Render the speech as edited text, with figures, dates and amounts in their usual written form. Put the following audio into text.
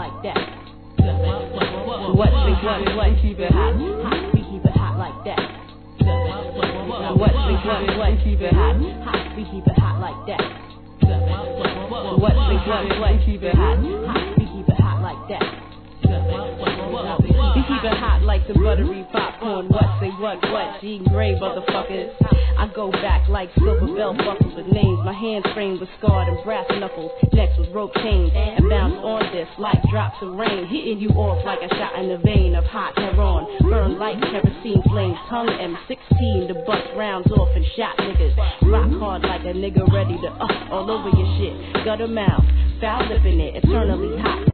like that. What we keep it hot, hot, we keep it hot like that. What we keep it hot, hot, we keep it hot like that. What we keep it hot, hot, we keep it hot like that. We keep it hot like some buttery popcorn. What say what? Jean Grey motherfuckers. I go back like silver belt buckles with names. My hands framed with scarred and brass knuckles. Next with rope chains and bounce on this like drops of rain, hitting you off like a shot in the vein of hot heroin. Burn like kerosene flames. Tongue M16 to bust rounds off and shot niggas. Rock hard like a nigga ready to all over your shit. Gutter mouth, foul lipping it, eternally hot.